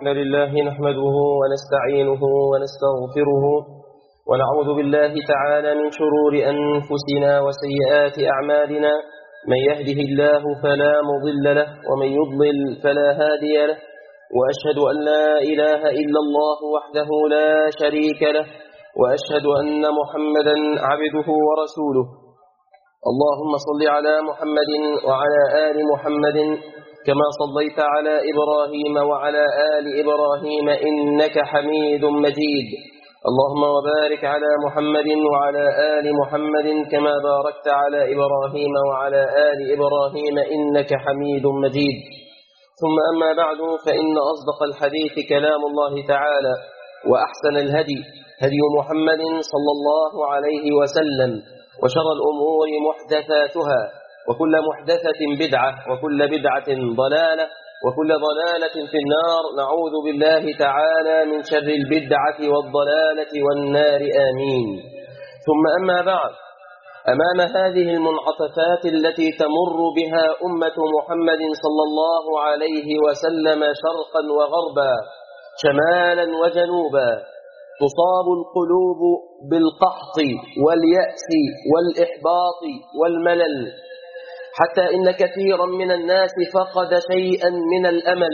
الحمد لله نحمده ونستعينه ونستغفره ونعوذ بالله تعالى من شرور أنفسنا وسيئات أعمالنا. من يهده الله فلا مضل له ومن يضلل فلا هادي له، وأشهد أن لا إله إلا الله وحده لا شريك له، وأشهد أن محمدا عبده ورسوله. اللهم صل على محمد وعلى آل محمد كما صليت على إبراهيم وعلى آل إبراهيم إنك حميد مجيد. اللهم وبارك على محمد وعلى آل محمد كما باركت على إبراهيم وعلى آل إبراهيم إنك حميد مجيد. ثم أما بعد، فإن أصدق الحديث كلام الله تعالى، وأحسن الهدي هدي محمد صلى الله عليه وسلم، وشر الأمور محدثاتها، وكل محدثة بدعة، وكل بدعة ضلالة، وكل ضلالة في النار. نعوذ بالله تعالى من شر البدعة والضلالة والنار، آمين. ثم أما بعد، أمام هذه المنعطفات التي تمر بها أمة محمد صلى الله عليه وسلم شرقا وغربا، شمالا وجنوبا، تصاب القلوب بالقحط واليأس والإحباط والملل، حتى إن كثيرا من الناس فقد شيئا من الأمل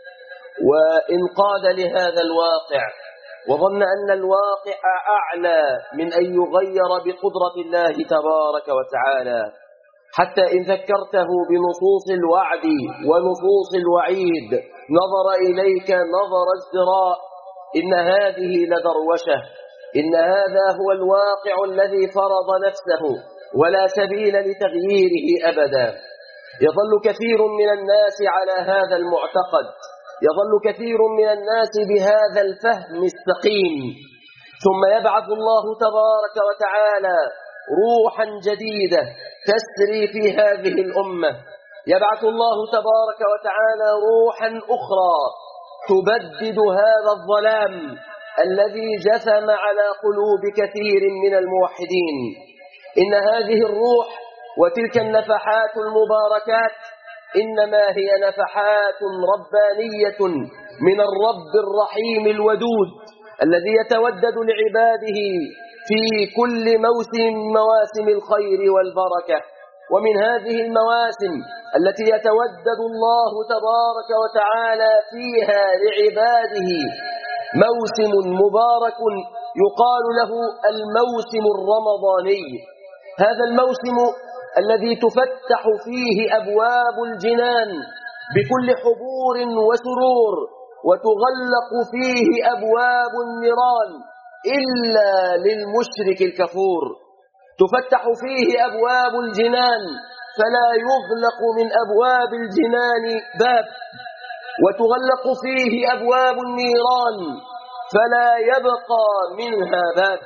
وانقاد لهذا الواقع، وظن أن الواقع أعلى من أن يغير بقدرة الله تبارك وتعالى، حتى إن ذكرته بنصوص الوعد ونصوص الوعيد نظر إليك نظر ازدراء. إن هذه لدروشة، إن هذا هو الواقع الذي فرض نفسه ولا سبيل لتغييره أبدا. يظل كثير من الناس على هذا المعتقد، يظل كثير من الناس بهذا الفهم السقيم، ثم يبعث الله تبارك وتعالى روحا جديدة تسري في هذه الأمة، يبعث الله تبارك وتعالى روحا أخرى تبدد هذا الظلام الذي جثم على قلوب كثير من الموحدين. إن هذه الروح وتلك النفحات المباركات إنما هي نفحات ربانية من الرب الرحيم الودود الذي يتودد لعباده في كل موسم من مواسم الخير والبركة. ومن هذه المواسم التي يتودد الله تبارك وتعالى فيها لعباده موسم مبارك يقال له الموسم الرمضاني. هذا الموسم الذي تفتح فيه أبواب الجنان بكل حبور وسرور، وتغلق فيه أبواب النيران إلا للمشرك الكفور. تفتح فيه أبواب الجنان فلا يغلق من أبواب الجنان باب، وتغلق فيه أبواب النيران فلا يبقى منها باب.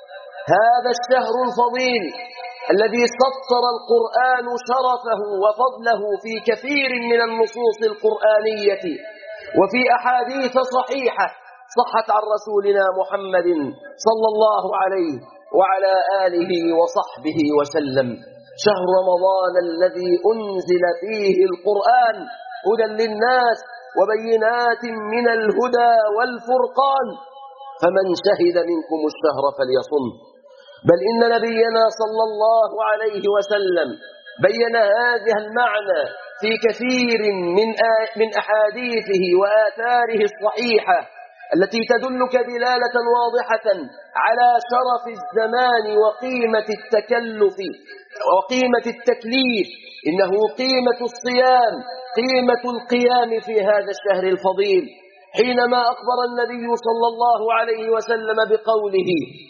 هذا الشهر الفضيل الذي سطر القرآن شرفه وفضله في كثير من النصوص القرآنية وفي أحاديث صحيحة صحت عن رسولنا محمد صلى الله عليه وعلى آله وصحبه وسلم. شهر رمضان الذي أنزل فيه القرآن هدى للناس وبينات من الهدى والفرقان، فمن شهد منكم الشهر فليصم. بل إن نبينا صلى الله عليه وسلم بين هذا المعنى في كثير من أحاديثه وآثاره الصحيحة التي تدلك دلالة واضحة على شرف الزمان وقيمة التكلف وقيمة التكليف. إنه قيمة الصيام، قيمة القيام في هذا الشهر الفضيل، حينما أخبر النبي صلى الله عليه وسلم بقوله: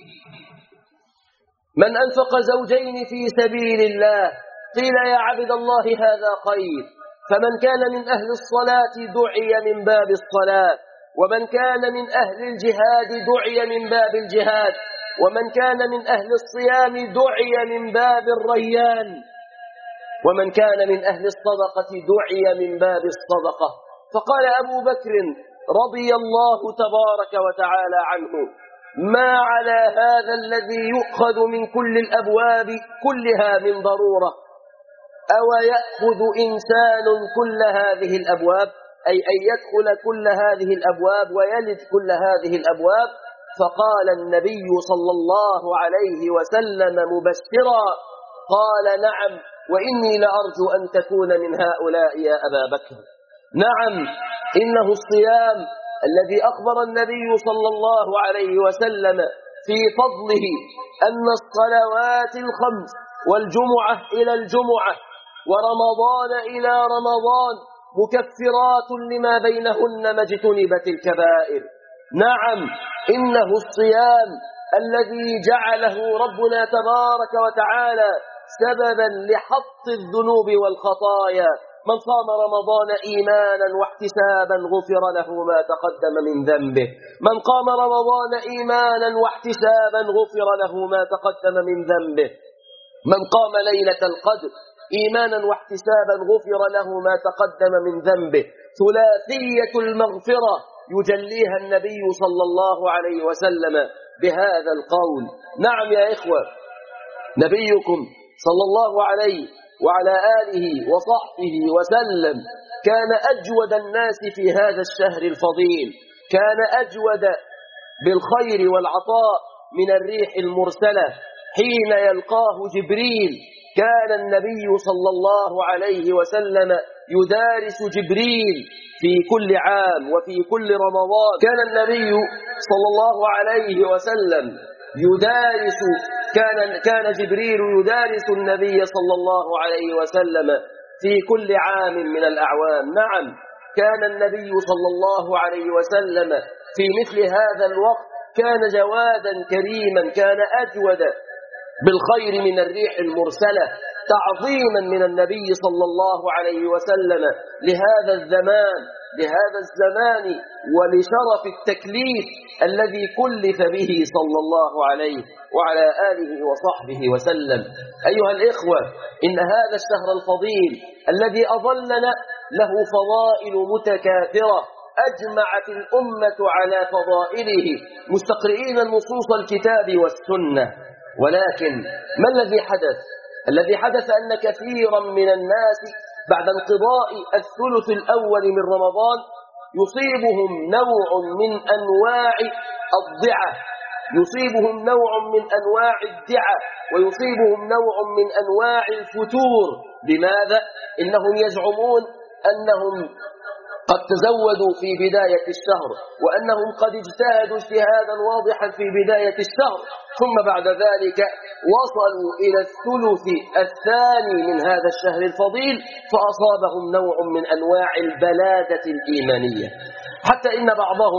من أنفق زوجين في سبيل الله، قيل يا عبد الله هذا خير، فمن كان من أهل الصلاة دعي من باب الصلاة، ومن كان من أهل الجهاد دعي من باب الجهاد، ومن كان من أهل الصيام دعي من باب الريان، ومن كان من أهل الصدقة دعي من باب الصدقة. فقال أبو بكر رضي الله تبارك وتعالى عنه: ما على هذا الذي يؤخذ من كل الأبواب كلها من ضرورة، أو يأخذ إنسان كل هذه الأبواب؟ أي أن يدخل كل هذه الأبواب ويلد كل هذه الأبواب. فقال النبي صلى الله عليه وسلم مبشرا، قال نعم وإني لأرجو أن تكون من هؤلاء يا أبا بكر. نعم، إنه الصيام الذي أخبر النبي صلى الله عليه وسلم في فضله أن الصلوات الخمس والجمعة إلى الجمعة ورمضان إلى رمضان مكفرات لما بينهن ما اجتنبت الكبائر. نعم، إنه الصيام الذي جعله ربنا تبارك وتعالى سببا لحط الذنوب والخطايا. من صام رمضان إيمانا واحتسابا غفر له ما تقدم من ذنبه. من قام رمضان إيمانا واحتسابا غفر له ما تقدم من ذنبه. من قام ليلة القدر إيمانا واحتسابا غفر له ما تقدم من ذنبه. ثلاثية المغفرة يجليها النبي صلى الله عليه وسلم بهذا القول. نعم يا إخوة، نبيكم صلى الله عليه وعلى آله وصحبه وسلم كان أجود الناس في هذا الشهر الفضيل، كان أجود بالخير والعطاء من الريح المرسلة. حين يلقاه جبريل كان النبي صلى الله عليه وسلم يدارس جبريل في كل عام وفي كل رمضان. كان النبي صلى الله عليه وسلم كان جبريل يدارس النبي صلى الله عليه وسلم في كل عام من الأعوام. نعم، كان النبي صلى الله عليه وسلم في مثل هذا الوقت كان جوادا كريما، كان أجود بالخير من الريح المرسلة، تعظيما من النبي صلى الله عليه وسلم لهذا الزمان ولشرف التكليف الذي كلف به صلى الله عليه وعلى آله وصحبه وسلم. أيها الإخوة، إن هذا الشهر الفضيل الذي أظلنا له فضائل متكاثرة أجمعت الأمة على فضائله مستقرئين نصوص الكتاب والسنة. ولكن ما الذي حدث؟ الذي حدث أن كثيرا من الناس بعد انقضاء الثلث الأول من رمضان يصيبهم نوع من أنواع الضعة، ويصيبهم نوع من أنواع الفتور. لماذا؟ إنهم يزعمون أنهم قد تزودوا في بداية الشهر، وأنهم قد اجتهدوا اجتهادا واضحا في بداية الشهر، ثم بعد ذلك وصلوا إلى الثلث الثاني من هذا الشهر الفضيل فأصابهم نوع من أنواع البلادة الإيمانية، حتى إن بعضهم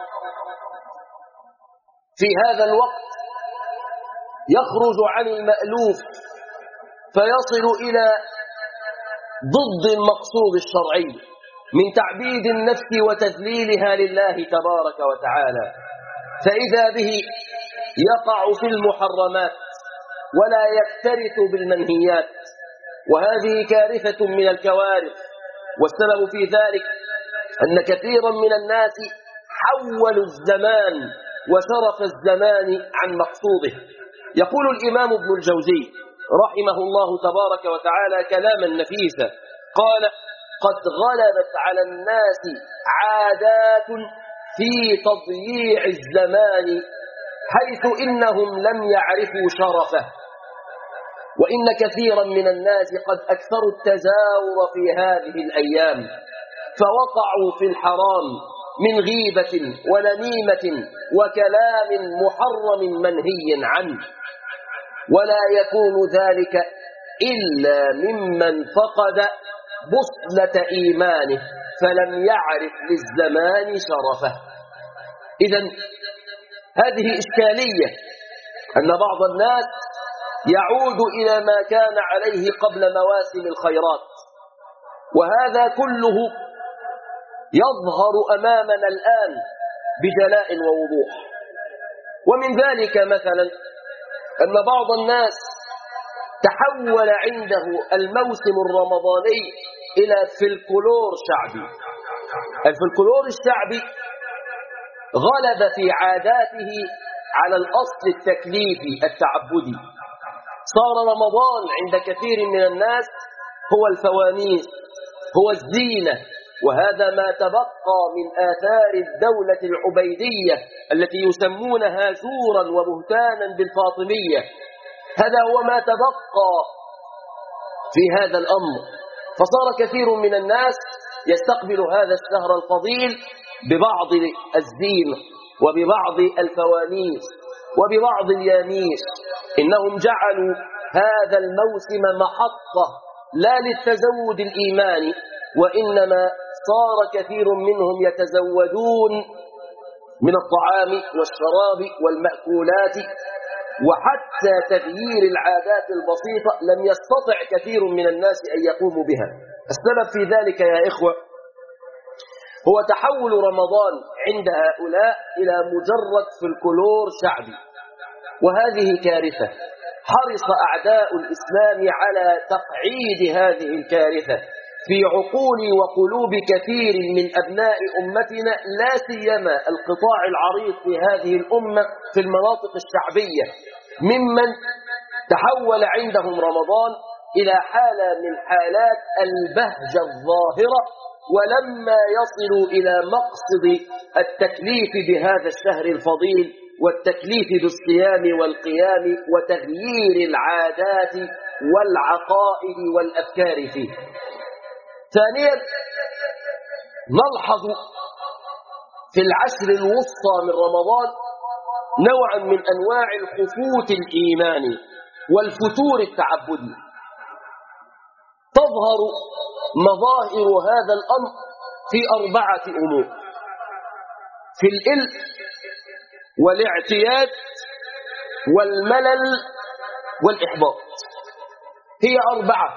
في هذا الوقت يخرج عن المألوف فيصل إلى ضد المقصود الشرعي من تعبيد النفس وتذليلها لله تبارك وتعالى، فإذا به يقع في المحرمات ولا يكترث بالمنهيات، وهذه كارثة من الكوارث. والسبب في ذلك أن كثيرا من الناس حولوا الزمان وشرف الزمان عن مقصوده. يقول الإمام ابن الجوزي رحمه الله تبارك وتعالى كلاما نفيسا، قال: قد غلبت على الناس عادات في تضييع الزمان حيث إنهم لم يعرفوا شرفه، وإن كثيرا من الناس قد أكثروا التزاور في هذه الأيام فوقعوا في الحرام من غيبة ونميمة وكلام محرم منهي عنه، ولا يكون ذلك إلا ممن فقد بصلة إيمانه فلم يعرف للزمان شرفه. إذن هذه إشكالية أن بعض الناس يعود إلى ما كان عليه قبل مواسم الخيرات، وهذا كله يظهر أمامنا الآن بجلاء ووضوح. ومن ذلك مثلا أن بعض الناس تحول عنده الموسم الرمضاني إلى فلكلور شعبي. الفلكلور الشعبي غلب في عاداته على الأصل التكليفي التعبدي. صار رمضان عند كثير من الناس هو الفوانيس، هو الزينة، وهذا ما تبقى من آثار الدولة العبيدية التي يسمونها زورا وبهتانا بالفاطمية. هذا هو ما تبقى في هذا الأمر. فصار كثير من الناس يستقبل هذا الشهر الفضيل ببعض الزين وببعض الفوانيس وببعض الياميس. إنهم جعلوا هذا الموسم محطة لا للتزود الإيماني، وإنما صار كثير منهم يتزودون من الطعام والشراب والمأكولات، وحتى تغيير العادات البسيطة لم يستطع كثير من الناس أن يقوموا بها. السبب في ذلك يا إخوة هو تحول رمضان عند هؤلاء إلى مجرد فلكلور شعبي، وهذه كارثة. حرص أعداء الإسلام على تقعيد هذه الكارثة في عقول وقلوب كثير من أبناء أمتنا، لا سيما القطاع العريض في هذه الأمة في المناطق الشعبية، ممن تحول عندهم رمضان إلى حالة من حالات البهجة الظاهرة، ولما يصلوا إلى مقصد التكليف بهذا الشهر الفضيل والتكليف بالصيام والقيام وتغيير العادات والعقائد والأفكار فيه. ثانيا، نلحظ في العشر الوسطى من رمضان نوعا من أنواع الخفوت الإيماني والفتور التعبدي. تظهر مظاهر هذا الأمر في 4 أمور: في الإلف والاعتياد والملل والإحباط. هي 4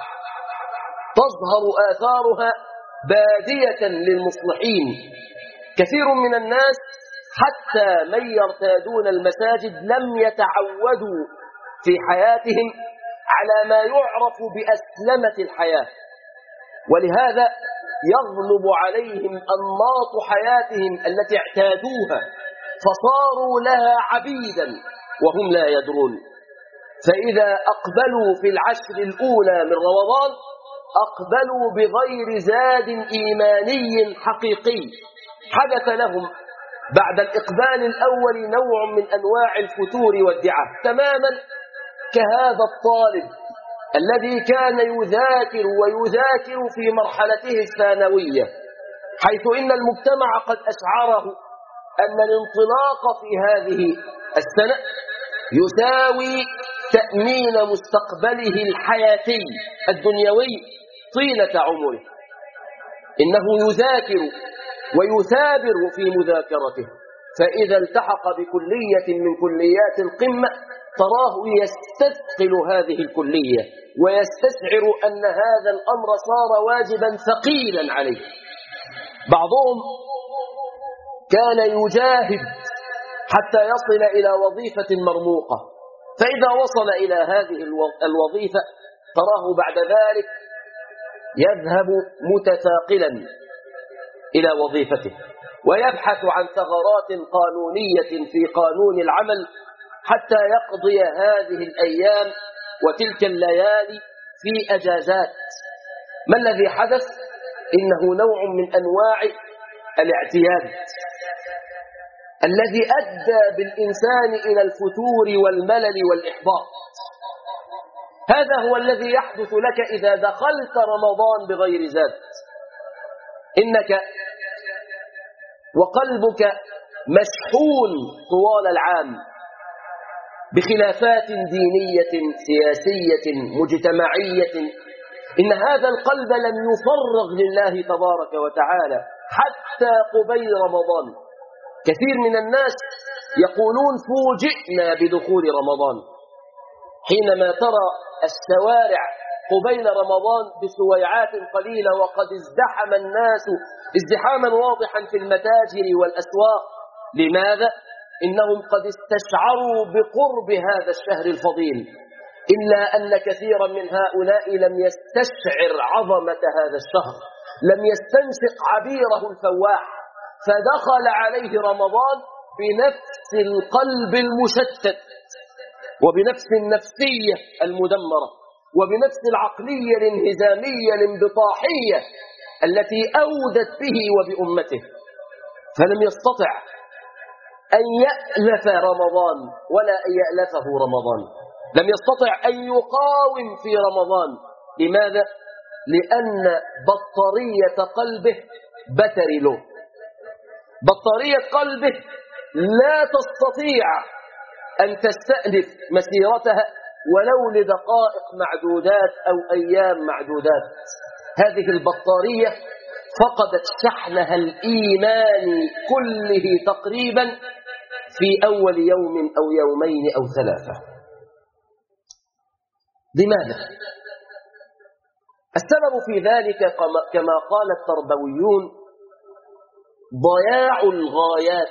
تظهر آثارها بادية للمصلحين. كثير من الناس حتى من يرتادون المساجد لم يتعودوا في حياتهم على ما يعرف بأسلمة الحياة، ولهذا يغلب عليهم أنماط حياتهم التي اعتادوها، فصاروا لها عبيدا وهم لا يدرون. فإذا أقبلوا في العشر الأولى من رمضان أقبلوا بغير زاد إيماني حقيقي. حدث لهم بعد الإقبال الأول نوع من أنواع الفتور والدعة، تماما كهذا الطالب الذي كان يذاكر ويذاكر في مرحلته الثانوية، حيث إن المجتمع قد أشعره أن الانطلاق في هذه السنة يساوي تأمين مستقبله الحياتي الدنيوي طيلة عمره. إنه يذاكر ويثابر في مذاكرته، فإذا التحق بكلية من كليات القمة تراه يستثقل هذه الكلية ويستشعر أن هذا الأمر صار واجبا ثقيلا عليه. بعضهم كان يجاهد حتى يصل إلى وظيفة مرموقة، فإذا وصل إلى هذه الوظيفة تراه بعد ذلك يذهب متثاقلا إلى وظيفته ويبحث عن ثغرات قانونية في قانون العمل حتى يقضي هذه الأيام وتلك الليالي في أجازات. ما الذي حدث؟ إنه نوع من أنواع الاعتياد الذي أدى بالإنسان إلى الفتور والملل والإحباط. هذا هو الذي يحدث لك إذا دخلت رمضان بغير زاد. إنك وقلبك مشحون طوال العام بخلافات دينية سياسية مجتمعية، إن هذا القلب لم يفرغ لله تبارك وتعالى حتى قبيل رمضان. كثير من الناس يقولون فوجئنا بدخول رمضان، حينما ترى الشوارع قبيل رمضان بسويعات قليلة وقد ازدحم الناس ازدحاما واضحا في المتاجر والأسواق. لماذا؟ إنهم قد استشعروا بقرب هذا الشهر الفضيل، إلا أن كثيرا من هؤلاء لم يستشعر عظمة هذا الشهر، لم يستنشق عبيره الفواح، فدخل عليه رمضان بنفس القلب المشتت وبنفس النفسية المدمرة وبنفس العقلية الانهزامية الانبطاحية التي أودت به وبأمته، فلم يستطع أن يألف رمضان ولا أن يألفه رمضان، لم يستطع أن يقاوم في رمضان. لماذا؟ لأن بطارية قلبه بتري له، بطارية قلبه لا تستطيع أن تستأنف مسيرتها ولو لدقائق معدودات أو أيام معدودات. هذه البطارية فقدت شحنها الإيماني كله تقريبا في أول يوم أو يومين أو ثلاثة. لماذا؟ السبب في ذلك كما قال التربويون ضياع الغايات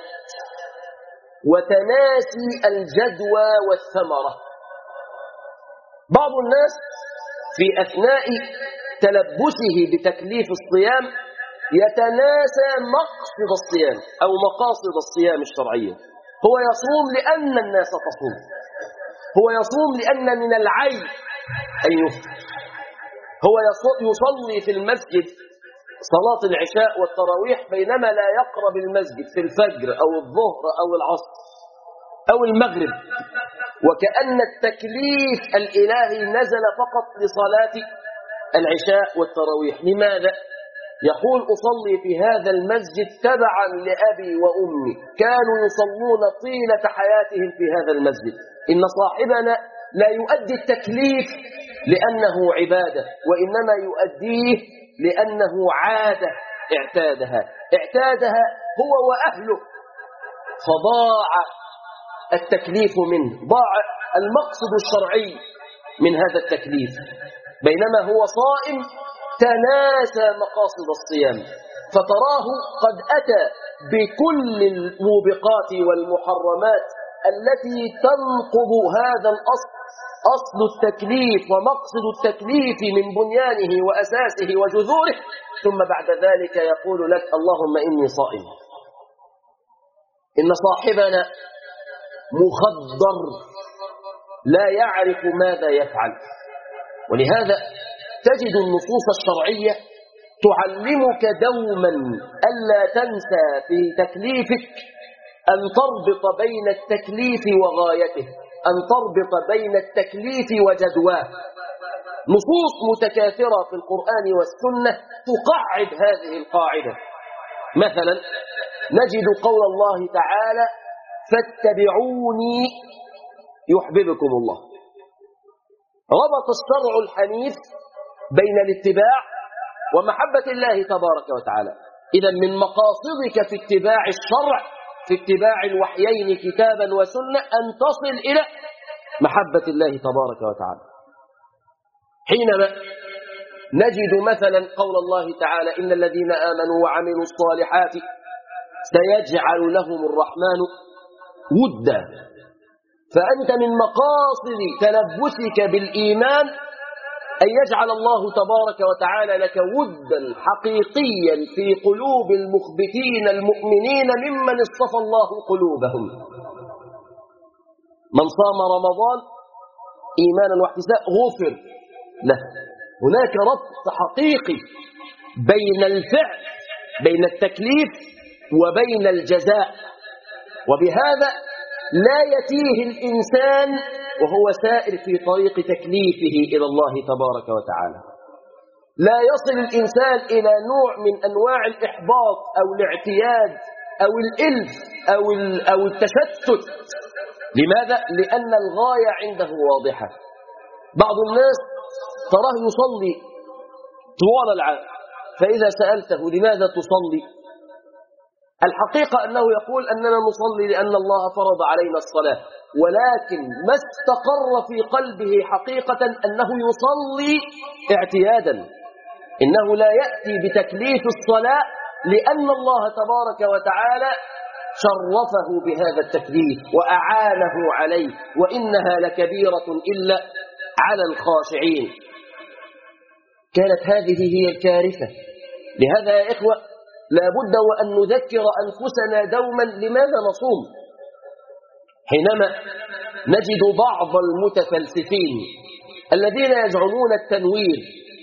وتناسي الجدوى والثمرة. بعض الناس في أثناء تلبسه بتكليف الصيام يتناسى مقصد الصيام أو مقاصد الصيام الشرعية. هو يصوم لأن الناس تصوم، هو يصوم لأن من العيب أن يفطر، هو يصلي في المسجد صلاة العشاء والتراويح بينما لا يقرب المسجد في الفجر أو الظهر أو العصر أو المغرب، وكأن التكليف الإلهي نزل فقط لصلاة العشاء والتراويح. لماذا؟ يقول أصلي في هذا المسجد تبعا لأبي وأمي، كانوا يصلون طيلة حياتهم في هذا المسجد. إن صاحبنا لا يؤدي التكليف لأنه عبادة، وإنما يؤديه لأنه عادة اعتادها هو وأهله، فضاع التكليف منه، ضاع المقصد الشرعي من هذا التكليف. بينما هو صائم تناسى مقاصد الصيام، فتراه قد أتى بكل الموبقات والمحرمات التي تنقض هذا الأصل، أصل التكليف ومقصد التكليف من بنيانه وأساسه وجذوره، ثم بعد ذلك يقول لك اللهم إني صائم. إن صاحبنا مخدر لا يعرف ماذا يفعل. ولهذا تجد النصوص الشرعية تعلمك دوما ألا تنسى في تكليفك أن تربط بين التكليف وغايته، أن تربط بين التكليف وجدواه. نصوص متكاثرة في القرآن والسنة تقعد هذه القاعدة. مثلا نجد قول الله تعالى فاتبعوني يحببكم الله. ربط الشرع الحنيف بين الاتباع ومحبة الله تبارك وتعالى. إذا من مقاصدك في اتباع الشرع، في اتباع الوحيين كتابا وسنة، أن تصل إلى محبة الله تبارك وتعالى. حينما نجد مثلا قول الله تعالى إن الذين آمنوا وعملوا الصالحات سيجعل لهم الرحمن ودا، فأنت من مقاصد تلبسك بالإيمان أن يجعل الله تبارك وتعالى لك ودا حقيقيا في قلوب المخبتين المؤمنين ممن اصطفى الله قلوبهم. من صام رمضان إيمانا واحتسابا غفر له. هناك ربط حقيقي بين الفعل، بين التكليف وبين الجزاء، وبهذا لا يتيه الإنسان وهو سائر في طريق تكليفه إلى الله تبارك وتعالى. لا يصل الإنسان إلى نوع من أنواع الإحباط أو الاعتياد أو الإلف أو التشتت. لماذا؟ لأن الغاية عنده واضحة. بعض الناس تراه يصلي طوال العام، فإذا سألته لماذا تصلي؟ الحقيقة أنه يقول أننا نصلي لأن الله فرض علينا الصلاة، ولكن ما استقر في قلبه حقيقة أنه يصلي اعتيادا، إنه لا يأتي بتكليف الصلاة لأن الله تبارك وتعالى شرفه بهذا التكليف وأعانه عليه، وإنها لكبيرة إلا على الخاشعين. كانت هذه هي الكارثة. لهذا يا إخوة لا بد وأن نذكر أنفسنا دوما لماذا نصوم. حينما نجد بعض المتفلسفين الذين يزعمون التنوير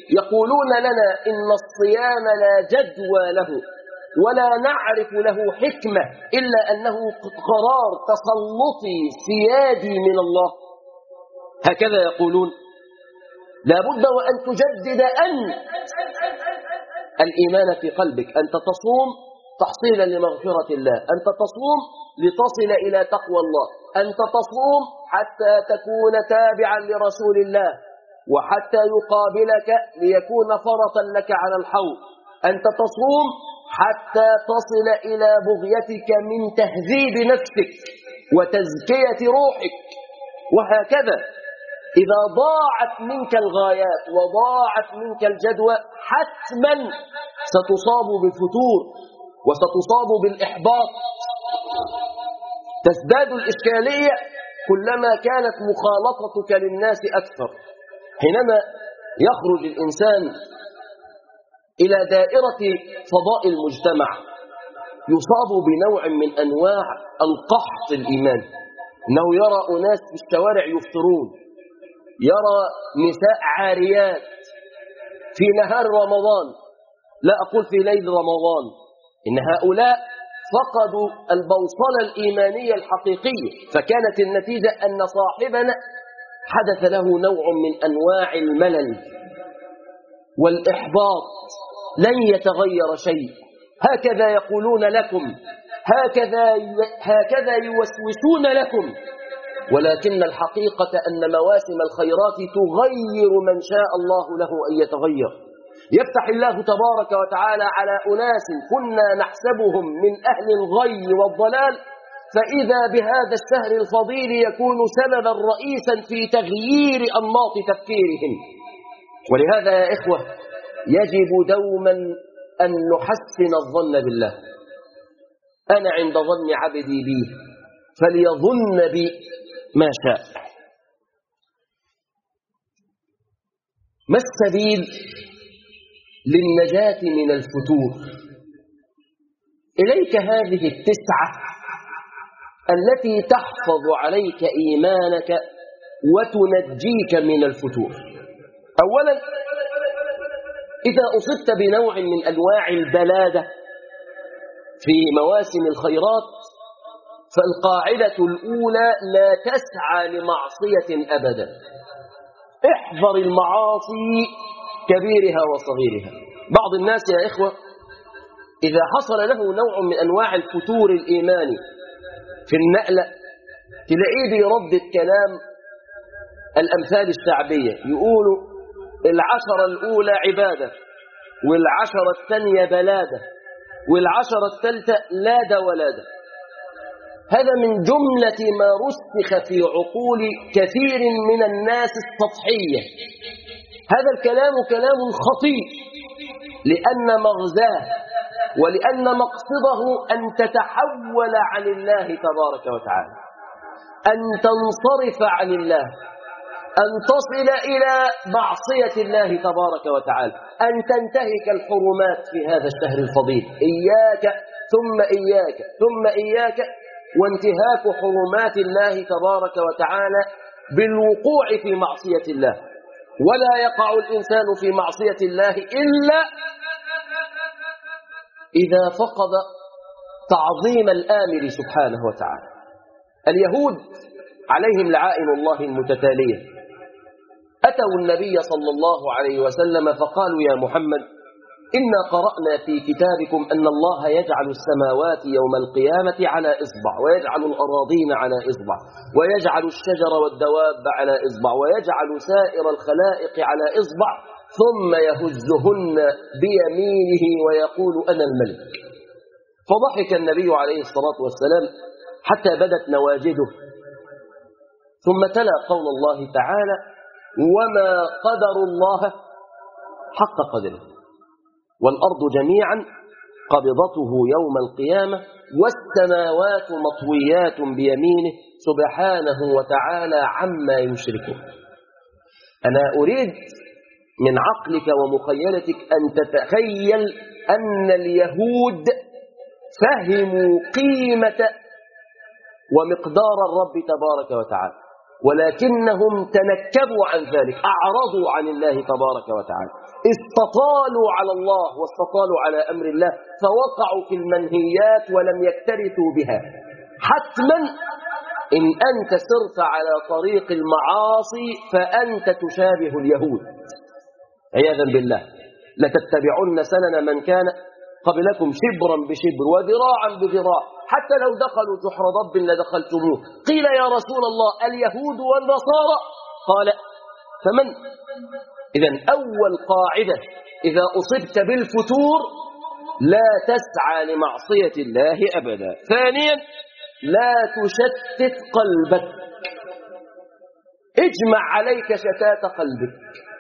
يقولون لنا إن الصيام لا جدوى له ولا نعرف له حكمة إلا أنه قرار تسلطي سيادي من الله، هكذا يقولون. لا بد وأن تجدد أنت الإيمان في قلبك، أنت تصوم تحصيلا لمغفرة الله، أنت تصوم لتصل إلى تقوى الله، أنت تصوم حتى تكون تابعا لرسول الله وحتى يقابلك ليكون فرطا لك على الحوض، أنت تصوم حتى تصل إلى بغيتك من تهذيب نفسك وتزكية روحك، وهكذا. إذا ضاعت منك الغايات وضاعت منك الجدوى حتما ستصاب بالفتور وستصاب بالإحباط. تزداد الإشكالية كلما كانت مخالطتك للناس أكثر. حينما يخرج الإنسان إلى دائرة فضاء المجتمع يصاب بنوع من أنواع القحط الإيماني، أنه يرى أناس في الشوارع يفطرون، يرى نساء عاريات في نهار رمضان، لا أقول في ليل رمضان، إن هؤلاء فقدوا البوصلة الإيمانية الحقيقية، فكانت النتيجة أن صاحبنا حدث له نوع من أنواع الملل والإحباط، لن يتغير شيء. هكذا يقولون لكم، هكذا يوسوسون لكم، ولكن الحقيقة أن مواسم الخيرات تغير من شاء الله له أن يتغير. يفتح الله تبارك وتعالى على أناس كنا نحسبهم من أهل الغي والضلال، فإذا بهذا الشهر الفضيل يكون سببا رئيسا في تغيير أنماط تفكيرهم. ولهذا يا إخوة يجب دوما أن نحسن الظن بالله. أنا عند ظن عبدي بي فليظن بي ما شاء. ما السبيل للنجاة من الفتور؟ إليك هذه التسعة التي تحفظ عليك إيمانك وتنجيك من الفتور. أولا، إذا أصبت بنوع من أنواع البلادة في مواسم الخيرات فالقاعدة الأولى لا تسعى لمعصية أبدا. احذر المعاصي كبيرها وصغيرها. بعض الناس يا إخوة إذا حصل له نوع من أنواع الفتور الإيماني في النقلة تلاقيه بيردد كلام الأمثال الشعبية، يقولوا 10 الأولى عبادة، 10 الثانية بلادة، 10 الثالثة لا ولادة. هذا من جملة ما رسخ في عقول كثير من الناس السطحية. هذا الكلام كلام خطير، لأن مغزاه ولأن مقصده أن تتحول عن الله تبارك وتعالى، أن تنصرف عن الله، أن تصل إلى معصية الله تبارك وتعالى، أن تنتهك الحرمات في هذا الشهر الفضيل. إياك ثم إياك ثم إياك وانتهاك حرمات الله تبارك وتعالى بالوقوع في معصية الله. ولا يقع الإنسان في معصية الله إلا إذا فقد تعظيم الآمر سبحانه وتعالى. اليهود عليهم لعائن الله المتتالية أتوا النبي صلى الله عليه وسلم فقالوا: يا محمد، إنا قرأنا في كتابكم أن الله يجعل السماوات يوم القيامة على إصبع، ويجعل الأراضين على إصبع، ويجعل الشجر والدواب على إصبع، ويجعل سائر الخلائق على إصبع، ثم يهزهن بيمينه ويقول: أنا الملك. فضحك النبي عليه الصلاة والسلام حتى بدت نواجذه، ثم تلا قول الله تعالى: وما قدر الله حق قدره والأرض جميعا قبضته يوم القيامة والسماوات مطويات بيمينه سبحانه وتعالى عما يشركون. أنا أريد من عقلك ومخيلتك أن تتخيل أن اليهود فهموا قيمة ومقدار الرب تبارك وتعالى. ولكنهم تنكبوا عن ذلك، أعرضوا عن الله تبارك وتعالى، استطالوا على الله واستطالوا على أمر الله، فوقعوا في المنهيات ولم يكترثوا بها. حتما إن أنت سرت على طريق المعاصي فأنت تشابه اليهود عياذا بالله. لتتبعن سنن من كان قبلكم شبرا بشبر وذراعا بذراع، حتى لو دخلوا جحر ضب لدخلتموه. قيل يا رسول الله اليهود والنصارى؟ قال فمن؟ إذن أول قاعدة إذا أصبت بالفتور لا تسعى لمعصية الله أبدا. ثانيا لا تشتت قلبك، اجمع عليك شتات قلبك.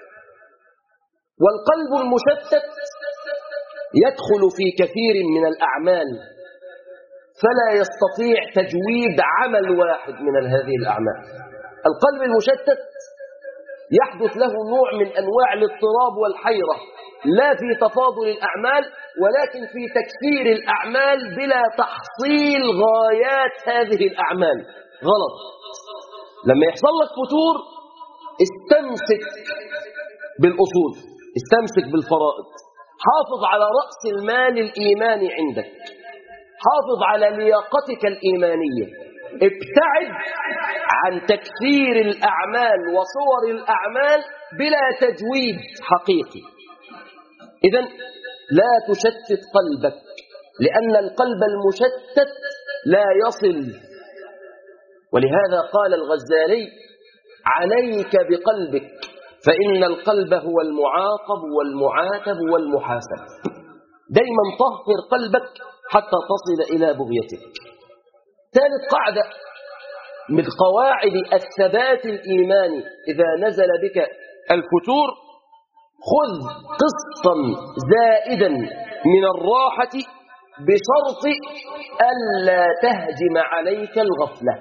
والقلب المشتت يدخل في كثير من الأعمال فلا يستطيع تجويد عمل واحد من هذه الأعمال. القلب المشتت يحدث له نوع من أنواع الاضطراب والحيرة، لا في تفاضل الأعمال ولكن في تكثير الأعمال بلا تحصيل غايات هذه الأعمال. غلط. لما يحصل لك فتور استمسك بالأصول، استمسك بالفرائض، حافظ على رأس المال الإيماني عندك، حافظ على لياقتك الإيمانية، ابتعد عن تكثير الأعمال وصور الأعمال بلا تجويد حقيقي. إذن لا تشتت قلبك، لأن القلب المشتت لا يصل. ولهذا قال الغزالي عليك بقلبك فإن القلب هو المعاقب والمعاتب والمحاسب. دايما طهر قلبك حتى تصل إلى بغيتك. ثالث قاعدة من قواعد الثبات الإيماني إذا نزل بك الفتور: خذ قسطا زائدا من الراحة بشرط ألا تهجم عليك الغفلة.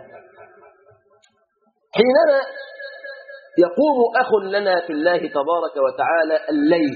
حينما يقوم أخ لنا في الله تبارك وتعالى الليل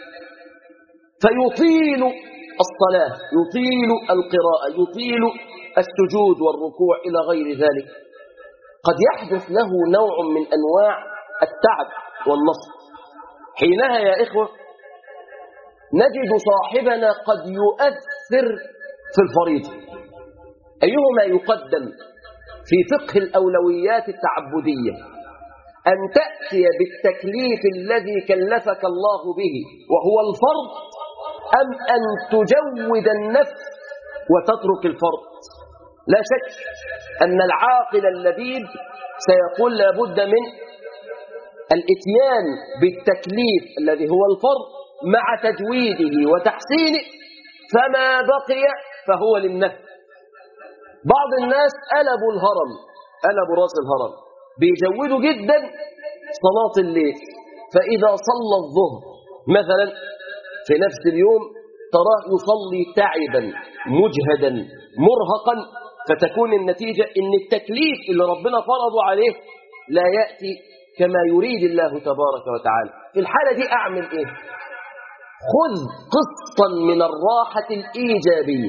فيطيل الصلاة، يطيل القراءة، يطيل السجود والركوع إلى غير ذلك، قد يحدث له نوع من أنواع التعب والنصب. حينها يا إخوة نجد صاحبنا قد يؤثر في الفريضة. أيهما يقدم في فقه الأولويات التعبدية؟ أن تأتي بالتكليف الذي كلفك الله به وهو الفرض، أم أن تجود النفس وتترك الفرض؟ لا شك أن العاقل اللبيب سيقول لابد من الاتيان بالتكليف الذي هو الفرض مع تجويده وتحسينه، فما بقي فهو للنفس. بعض الناس قلبوا الهرم، قلبوا راس الهرم، بيجودوا جدا صلاة الليل، فإذا صلى الظهر مثلا في نفس اليوم تراه يصلي تعبا مجهدا مرهقا، فتكون النتيجة إن التكليف اللي ربنا فرضه عليه لا يأتي كما يريد الله تبارك وتعالى. في الحالة دي أعمل إيه؟ خذ قسطا من الراحة الإيجابية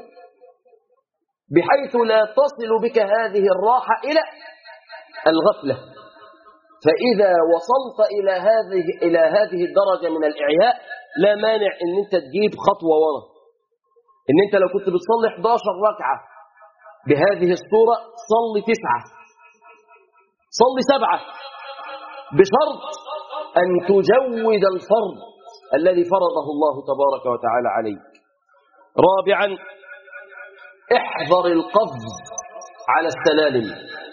بحيث لا تصل بك هذه الراحة إلى الغفلة. فإذا وصلت إلى هذه الدرجة من الإعياء لا مانع إن أنت تجيب خطوة ورا، إن أنت لو كنت بتصلي 11 ركعة بهذه الصورة صلي 9، صلي 7، بشرط أن تجود الفرض الذي فرضه الله تبارك وتعالى عليك. رابعا احذر القفز على السلالم.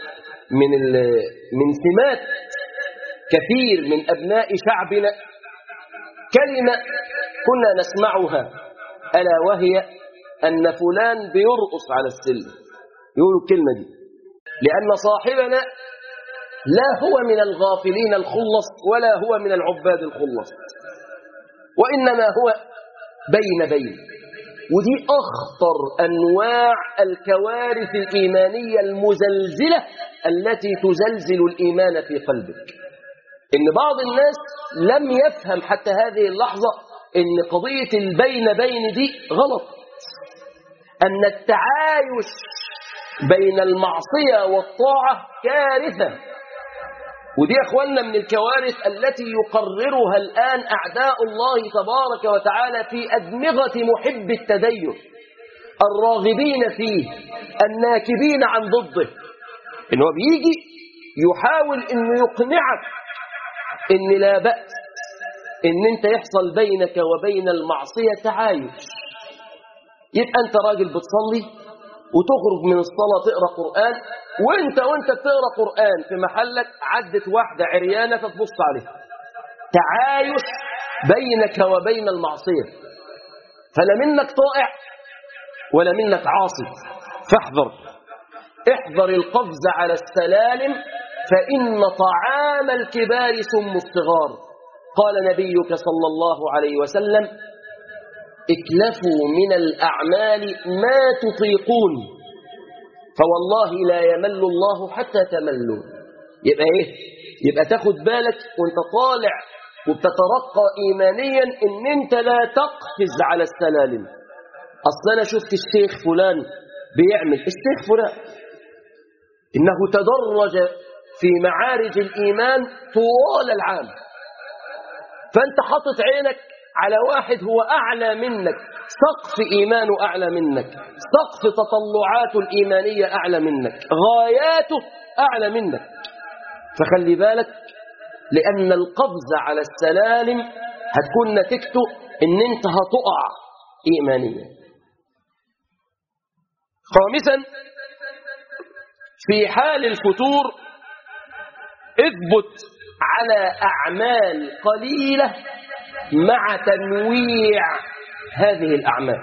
من سمات كثير من أبناء شعبنا كلمة كنا نسمعها ألا وهي أن فلان بيرقص على السلم. يقولوا الكلمة دي لأن صاحبنا لا هو من الغافلين الخلص ولا هو من العباد الخلص، وإنما هو بين. ودي أخطر أنواع الكوارث الإيمانية المزلزلة التي تزلزل الإيمان في قلبك. إن بعض الناس لم يفهم حتى هذه اللحظة إن قضية البين دي غلط، أن التعايش بين المعصية والطاعة كارثة، ودي يا أخوانا من الكوارث التي يقررها الآن أعداء الله تبارك وتعالى في أدمغة محب التدين الراغبين فيه الناكبين عن ضده، إنه بيجي يحاول إنه يقنعك إن لا بأس إن أنت يحصل بينك وبين المعصية تعايش. يبقى أنت راجل بتصلي وتخرج من الصلاة تقرأ قرآن، وانت بتقرأ قرآن في محلك عدت واحدة عريانة فتبص عليها، تعايش بينك وبين المعصية، فلا منك طائع ولا منك عاصي. احذر القفز على السلالم فإن طعام الكبار سم الصغار. قال نبيك صلى الله عليه وسلم: اكلفوا من الأعمال ما تطيقون فوالله لا يمل الله حتى تملوا. يبقى ايه؟ يبقى تاخد بالك وانت طالع وبتترقى إيمانيا ان انت لا تقفز على السلالم. اصلا انا شفت الشيخ فلان بيعمل، الشيخ فلان انه تدرج في معارج الإيمان طوال العام، فانت حاطط عينك على واحد هو أعلى منك، سقف إيمانه أعلى منك، سقف تطلعاته الإيمانية أعلى منك، غاياته أعلى منك. فخلي بالك، لأن القفز على السلالم هتكون نتيجته إن أنت هتقع إيمانيا. خامسا، في حال الفتور اثبت على أعمال قليلة مع تنويع هذه الأعمال.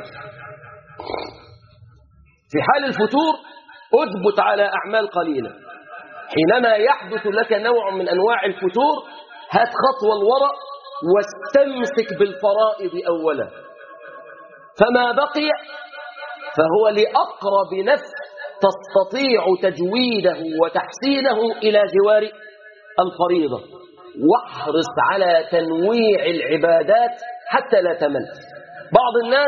في حال الفتور اثبت على أعمال قليلة. حينما يحدث لك نوع من أنواع الفتور هات خطوة لوراء واستمسك بالفرائض أولا، فما بقي فهو لأقرب نفس تستطيع تجويده وتحسينه إلى جوار الفريضة. واحرص على تنويع العبادات حتى لا تمل. بعض الناس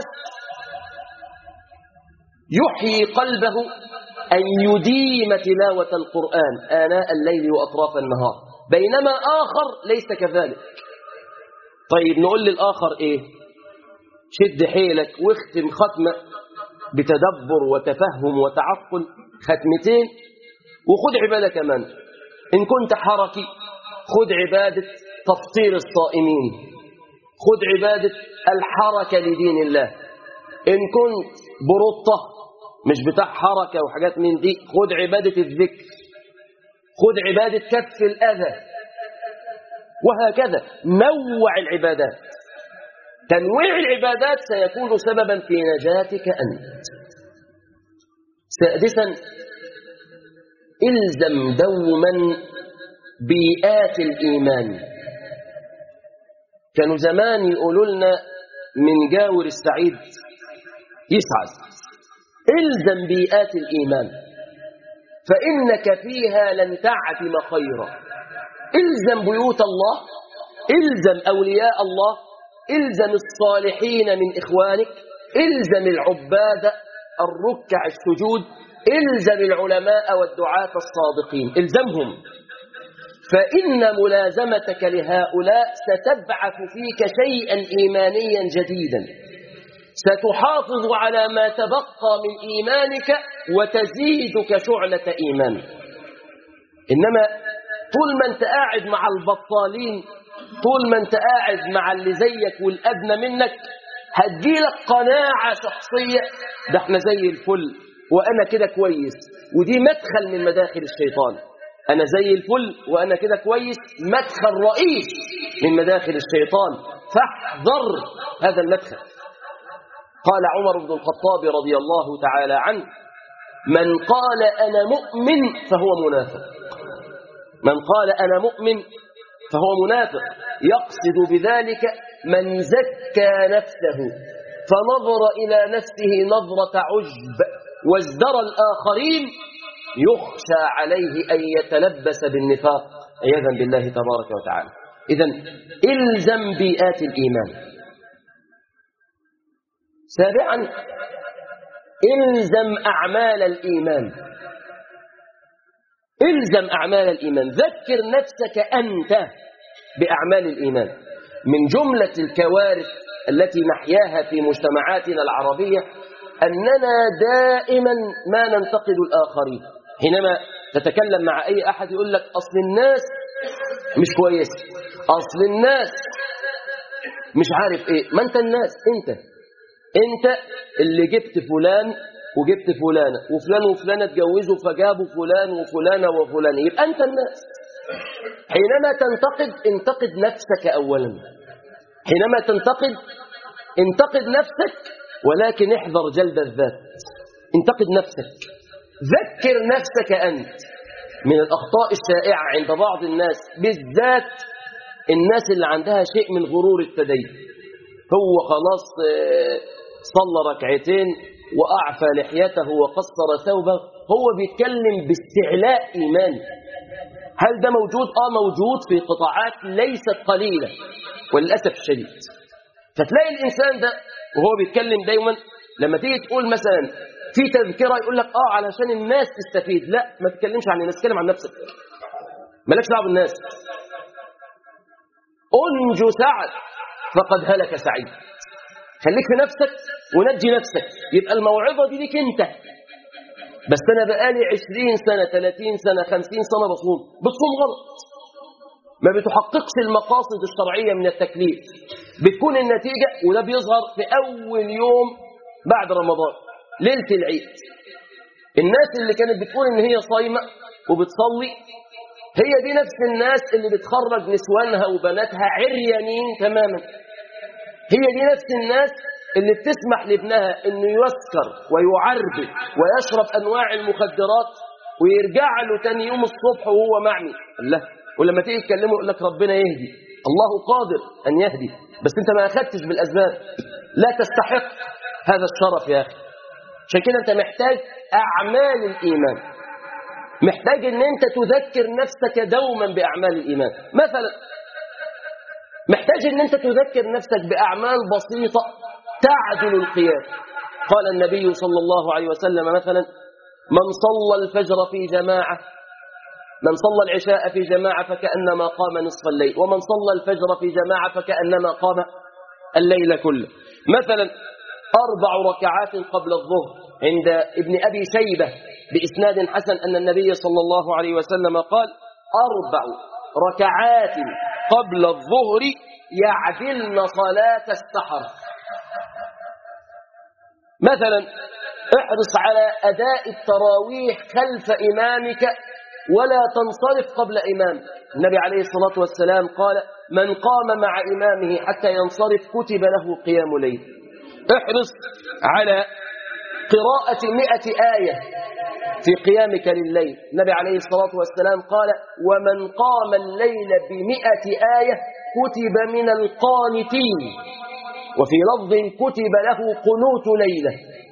يحيي قلبه أن يديم تلاوة القرآن آناء الليل وأطراف النهار، بينما آخر ليس كذلك. طيب نقول للآخر إيه؟ شد حيلك واختم ختمة بتدبر وتفهم وتعقل، ختمتين، وخد عبادة كمان. إن كنت حركي خد عبادة تفطير الصائمين، خد عبادة الحركة لدين الله. إن كنت برطة مش بتاع حركة وحاجات من دي، خد عبادة الذكر، خد عبادة كف الأذى، وهكذا نوع العبادات. تنويع العبادات سيكون سببا في نجاتك أنت. سادسا، الزم دوما بيئات الإيمان. كانوا زمان يقولوا لنا من جاور السعيد يسعد. الزم بيئات الإيمان فإنك فيها لن تعدم خيرا. الزم بيوت الله، الزم أولياء الله، الزم الصالحين من إخوانك، الزم العباد الركع السجود، الزم العلماء والدعاة الصادقين، الزمهم، فإن ملازمتك لهؤلاء ستبعث فيك شيئا إيمانيا جديدا، ستحافظ على ما تبقى من إيمانك وتزيدك شعلة إيمان. إنما طول ما أنت قاعد مع البطالين، طول ما أنت قاعد مع اللي زيك والأدنى منك، هتجيلك قناعة شخصية، ده احنا زي الفل وأنا كده كويس، ودي مدخل من مداخل الشيطان. أنا زي الفل وأنا كده كويس، مدخل رئيس من مداخل الشيطان، فاحذر هذا المدخل. قال عمر بن الخطاب رضي الله تعالى عنه: من قال أنا مؤمن فهو منافق. من قال أنا مؤمن فهو منافق، يقصد بذلك من زكى نفسه فنظر إلى نفسه نظرة عجب وازدرى الآخرين، يخشى عليه أن يتلبس بالنفاق عياذا بالله تبارك وتعالى. إذن إلزم بيئات الإيمان. سابعا، إلزم أعمال الإيمان. الزم أعمال الإيمان، ذكر نفسك أنت بأعمال الإيمان. من جملة الكوارث التي نحياها في مجتمعاتنا العربية أننا دائما ما ننتقد الآخرين. حينما تتكلم مع أي أحد يقول لك أصل الناس مش كويس، أصل الناس مش عارف إيه. ما أنت الناس، أنت اللي جبت فلان وجبت فلانة وفلان وفلانة اتجوزوا فجابوا فلان وفلانة وفلانة، يبقى أنت الناس. حينما انتقد نفسك أولا. حينما انتقد نفسك، ولكن احذر جلد الذات. انتقد نفسك، ذكر نفسك أنت. من الأخطاء الشائعة عند بعض الناس، بالذات الناس اللي عندها شيء من غرور التدين، هو خلاص صلى ركعتين وأعفى لحيته وقصر ثوبه، هو بيتكلم باستعلاء إيماني. هل ده موجود؟ موجود في قطاعات ليست قليلة وللأسف الشديد. فتلاقي الإنسان ده وهو بيتكلم دايما، لما تيجي تقول مثلا في تذكرة يقول لك علشان الناس تستفيد. لا، ما تتكلمش عن الناس، تتكلم عن نفسك. مالكش دعوه بالناس. أنجو سعد فقد هلك سعيد. خليك في نفسك ونجي نفسك، يبقى الموعظة دي ليك انت. بس أنا بقالي 20 سنة 30 سنة 50 سنة بتصوم غلط، ما بتحققش المقاصد الشرعية من التكليف. بتكون النتيجة، وده بيظهر في أول يوم بعد رمضان، ليلة العيد. الناس اللي كانت بتقول إن هي صايمة وبتصلي، هي دي نفس الناس اللي بتخرج نسوانها وبناتها عريانين تماما. هي دي نفس الناس اللي بتسمح لابنها انه يسكر ويعربد ويشرب انواع المخدرات ويرجع له تاني يوم الصبح وهو معمي. الله. ولما تيجي تكلمه يقول لك ربنا يهدي. الله قادر ان يهدي، بس انت ما اخذتش بالاسباب. لا تستحق هذا الشرف يا اخي. عشان كده انت محتاج اعمال الايمان، محتاج ان انت تذكر نفسك دوما باعمال الايمان. مثلا محتاج ان انت تذكر نفسك باعمال بسيطه تعدل القيام. قال النبي صلى الله عليه وسلم مثلا: من صلى الفجر في جماعه، من صلى العشاء في جماعه فكانما قام نصف الليل، ومن صلى الفجر في جماعه فكانما قام الليل كله. مثلا 4 ركعات قبل الظهر عند ابن ابي شيبه باسناد حسن ان النبي صلى الله عليه وسلم قال: 4 ركعات قبل الظهر يعدلن صلاة السحر. مثلا احرص على أداء التراويح خلف إمامك ولا تنصرف قبل إمام. النبي عليه الصلاة والسلام قال: من قام مع إمامه حتى ينصرف كتب له قيام ليل. احرص على قراءة 100 آية في قيامك لليل. النبي عليه الصلاة والسلام قال: ومن قام الليل ب100 آية كتب من القانتين. وفي لفظ كتب له قنوت ليلة.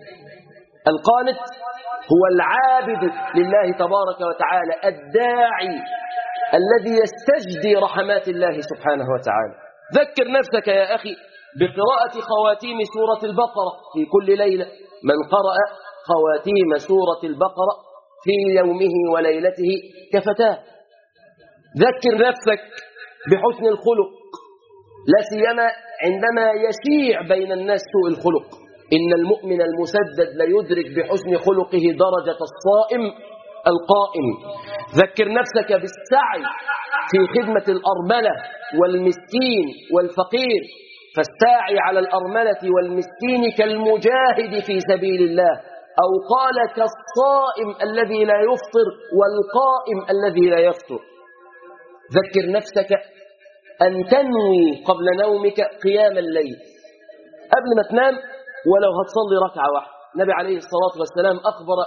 القانت هو العابد لله تبارك وتعالى، الداعي الذي يستجدي رحمات الله سبحانه وتعالى. ذكر نفسك يا أخي بقراءة خواتيم سورة البقرة في كل ليلة. من قرأ خواتيم سورة البقرة في يومه وليلته كفتاه. ذكر نفسك بحسن الخلق، لا سيما عندما يشيع بين الناس سوء الخلق. إن المؤمن المسدد لا يدرك بحسن خلقه درجة الصائم القائم. ذكر نفسك بالسعي في خدمة الأرملة والمسكين والفقير، فالساعي على الأرملة والمسكين كالمجاهد في سبيل الله، أو قال كالصائم الذي لا يفطر والقائم الذي لا يفطر. ذكر نفسك أن تنوي قبل نومك قيام الليل قبل ما تنام، ولو هتصلي ركعة واحدة. النبي عليه الصلاة والسلام أخبر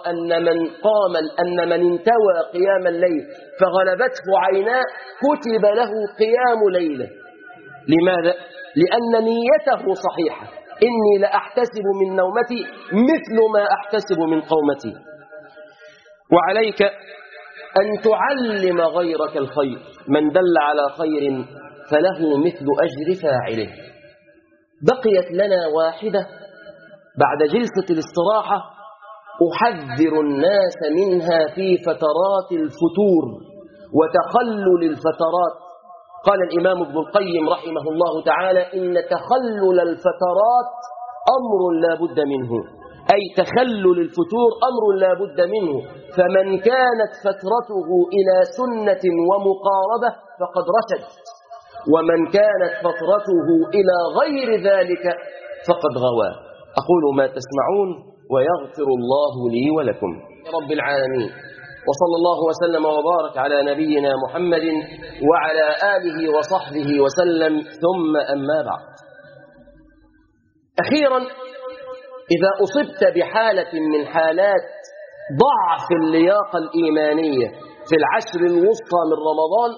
أن من انتوى قيام الليل فغلبته عيناه كتب له قيام ليلة. لماذا؟ لأن نيته صحيحة. إني لأحتسب من نومتي مثل ما أحتسب من قومتي. وعليك أن تعلم غيرك الخير. من دل على خير فله مثل أجر فاعله. بقيت لنا واحدة بعد جلسة الاستراحة أحذر الناس منها في فترات الفتور وتخلل الفترات. قال الإمام ابن القيم رحمه الله تعالى: إن تخلل الفترات أمر لا بد منه، أي تخلل الفتور أمر لا بد منه، فمن كانت فترته إلى سنة ومقاربة فقد رشد، ومن كانت فترته إلى غير ذلك فقد غوى. أقول ما تسمعون ويغفر الله لي ولكم. رب العالمين، وصلى الله وسلم وبارك على نبينا محمد وعلى آله وصحبه وسلم، ثم أما بعد. أخيرا، إذا أصبت بحالة من حالات ضعف اللياقة الإيمانية في العشر الوسطى من رمضان،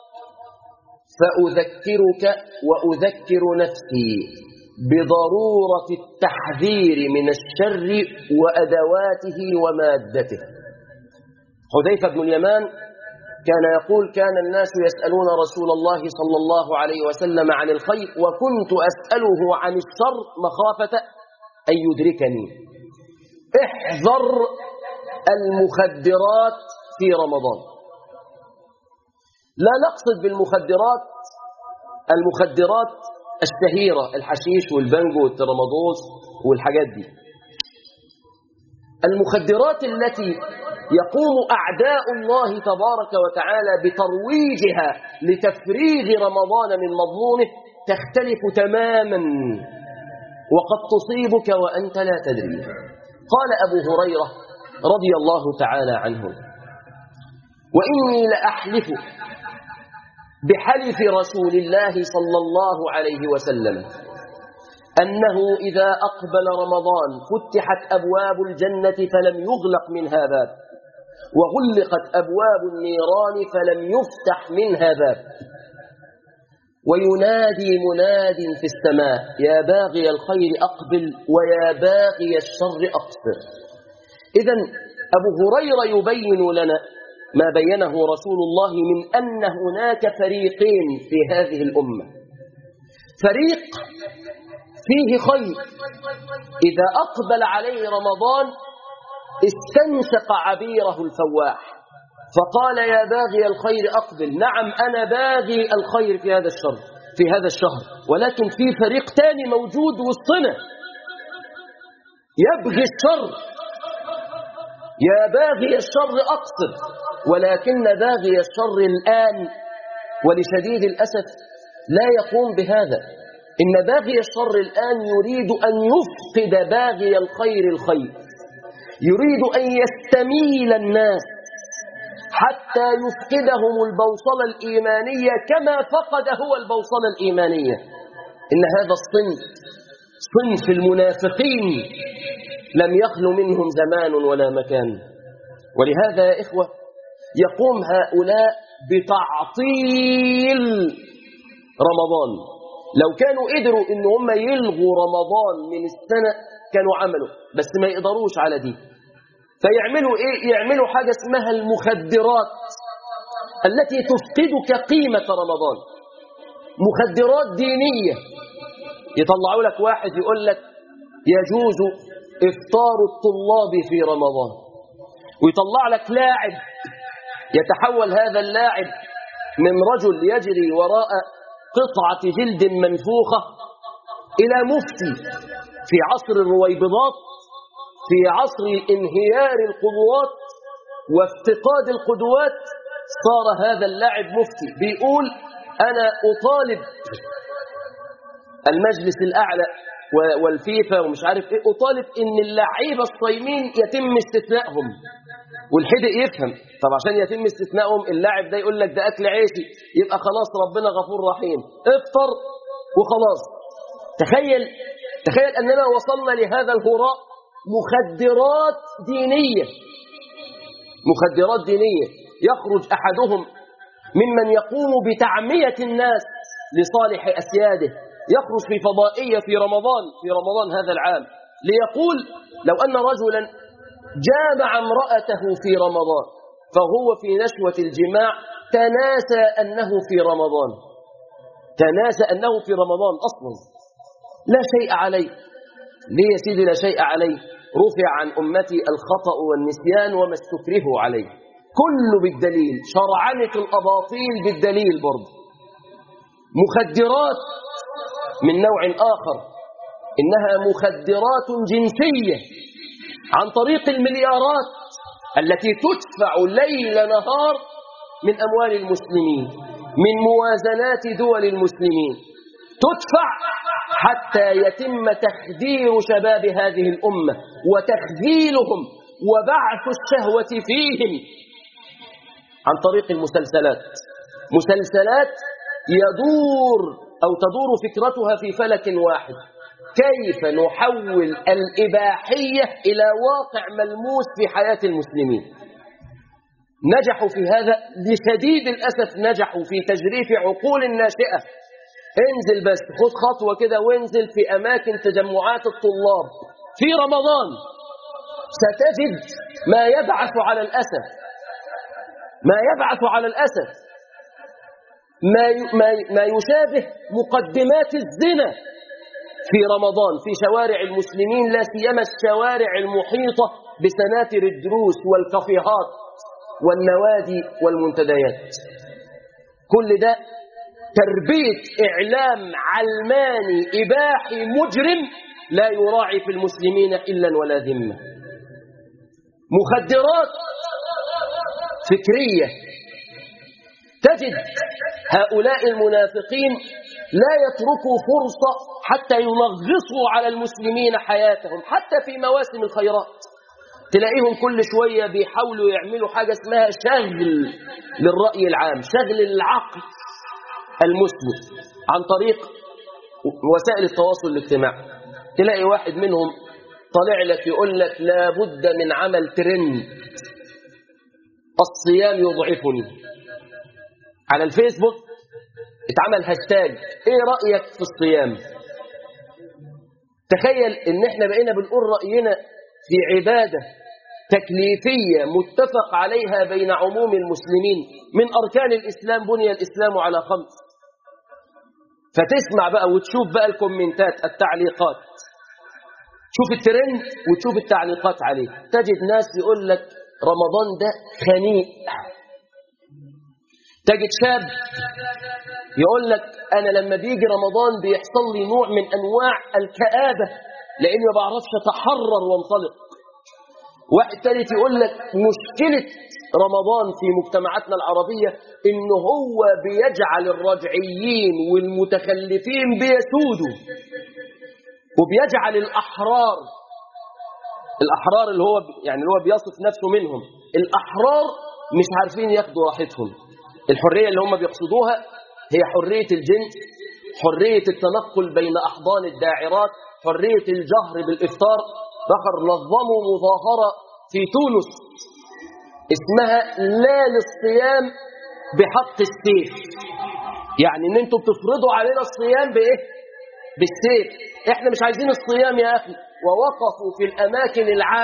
فأذكرك وأذكر نفسي بضرورة التحذير من الشر وأدواته ومادته. حذيفة بن اليمان كان يقول: كان الناس يسألون رسول الله صلى الله عليه وسلم عن الخير، وكنت أسأله عن الشر مخافة أن يدركني. احذر المخدرات في رمضان. لا نقصد بالمخدرات المخدرات الشهيرة، الحشيش والبنجو والترامادوس والحاجات دي. المخدرات التي يقوم أعداء الله تبارك وتعالى بترويجها لتفريغ رمضان من مضمونه تختلف تماما، وقد تصيبك وأنت لا تدري. قال أبو هريرة رضي الله تعالى عنه: وإني لأحلف بحلف رسول الله صلى الله عليه وسلم أنه إذا أقبل رمضان فتحت أبواب الجنة فلم يغلق منها باب، وغلقت أبواب النيران فلم يفتح منها باب، وينادي مناد في السماء: يا باغي الخير أقبل ويا باغي الشر أقصر. إذن أبو هريرة يبين لنا ما بينه رسول الله من أن هناك فريقين في هذه الأمة: فريق فيه خير إذا أقبل عليه رمضان استنشق عبيره الفواح فقال: يا باغي الخير أقبل. نعم، أنا باغي الخير في هذا الشهر، ولكن في فريق تاني موجود وسطنا يبغي الشر. يا باغي الشر أقصر. ولكن باغي الشر الآن ولشديد الأسف لا يقوم بهذا. إن باغي الشر الآن يريد أن يفقد باغي الخير الخير، يريد أن يستميل الناس حتى يفقدهم البوصلة الإيمانية كما فقد هو البوصلة الإيمانية. إن هذا صنف المنافقين لم يخلو منهم زمان ولا مكان. ولهذا يا إخوة يقوم هؤلاء بتعطيل رمضان. لو كانوا قدروا إن هم يلغوا رمضان من السنة كانوا عملوا، بس ما يقدروش على دي. فيعملوا إيه؟ يعملوا حاجة اسمها المخدرات التي تفقدك قيمة رمضان. مخدرات دينية. يطلعوا لك واحد يقول لك يجوز إفطار الطلاب في رمضان، ويطلع لك لاعب يتحول هذا اللاعب من رجل يجري وراء قطعة جلد منفوخة إلى مفتي. في عصر الرويبضات، في عصر انهيار القدوات وافتقاد القدوات، صار هذا اللاعب مفتي بيقول: أنا أطالب المجلس الأعلى والفيفا ومش عارف إيه، أطالب إن اللعيبة الصايمين يتم استثنائهم. والحدق يفهم، طب عشان يتم استثنائهم اللاعب ده يقول لك ده أكل عيشي، يبقى خلاص ربنا غفور رحيم، افطر وخلاص. تخيل أننا وصلنا لهذا الهراء. مخدرات دينية، مخدرات دينية. يخرج أحدهم ممن يقوم بتعمية الناس لصالح أسياده، يخرج في فضائية في رمضان هذا العام ليقول: لو أن رجلا جامع امرأته في رمضان فهو في نشوة الجماع تناسى أنه في رمضان، تناسى أنه في رمضان أصلا، لا شيء عليه. ليه يا سيدي لا شيء عليه؟ رفع عن أمتي الخطأ والنسيان وما استكرهوا عليه، كله بالدليل، شرعنة الأباطيل بالدليل برضه. مخدرات من نوع آخر، إنها مخدرات جنسية عن طريق المليارات التي تدفع ليل نهار من أموال المسلمين، من موازنات دول المسلمين، تدفع حتى يتم تخدير شباب هذه الأمة وتخذيلهم وبعث الشهوة فيهم عن طريق المسلسلات. مسلسلات تدور فكرتها في فلك واحد: كيف نحول الإباحية إلى واقع ملموس في حياة المسلمين. نجحوا في هذا لشديد الأسف، نجحوا في تجريف عقول الناشئة. انزل بس، خذ خطوة كده وانزل في أماكن تجمعات الطلاب في رمضان، ستجد ما يبعث على الأسف، ما يشابه مقدمات الزنا في رمضان في شوارع المسلمين، لا سيما الشوارع المحيطة بسناتر الدروس والكافيهات والنوادي والمنتديات. كل ده تربية إعلام علماني إباحي مجرم لا يراعي في المسلمين إلا ولا ذمة. مخدرات فكرية، تجد هؤلاء المنافقين لا يتركوا فرصة حتى يلغصوا على المسلمين حياتهم، حتى في مواسم الخيرات تلاقيهم كل شوية بيحاولوا يعملوا حاجة اسمها شغل للرأي العام، شغل العقل المسلم عن طريق وسائل التواصل الاجتماعي. تلاقي واحد منهم طالع لك يقول لك لابد من عمل ترند، الصيام يضعفني. على الفيسبوك اتعمل هاشتاج ايه رأيك في الصيام. تخيل ان احنا بقينا بنقول رأينا في عبادة تكليفية متفق عليها بين عموم المسلمين، من أركان الإسلام بني الإسلام على 5. فتسمع بقى وتشوف بقى الكومنتات، التعليقات، شوف الترند وتشوف التعليقات عليه، تجد ناس يقول لك رمضان ده خنيق. تجد شاب يقول لك أنا لما بيجي رمضان بيحصل لي نوع من أنواع الكآبة لأني ما بعرفش أتحرر وانطلق. واحد ثالث يقول لك مشكلة رمضان في مجتمعاتنا العربية إنه هو بيجعل الرجعيين والمتخلفين بيسودوا، وبيجعل الأحرار اللي هو بيصف نفسه منهم، الأحرار مش عارفين ياخدوا راحتهم. الحرية اللي هم بيقصدوها هي حرية الجنس، حرية التنقل بين أحضان الداعرات، حرية الجهر بالإفطار. بخر نظموا مظاهرة في تونس اسمها لا للصيام بحق السيف، يعني ان انتوا بتفرضوا علينا الصيام بايه؟ بالسيف. احنا مش عايزين الصيام يا اخي. ووقفوا في الاماكن